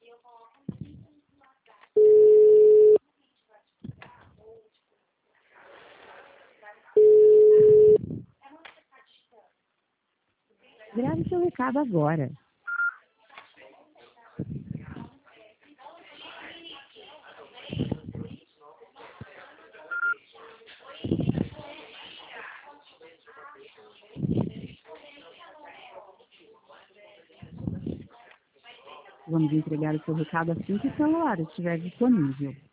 Grave seu recado agora. Vamos entregar o seu recado assim que o celular estiver disponível.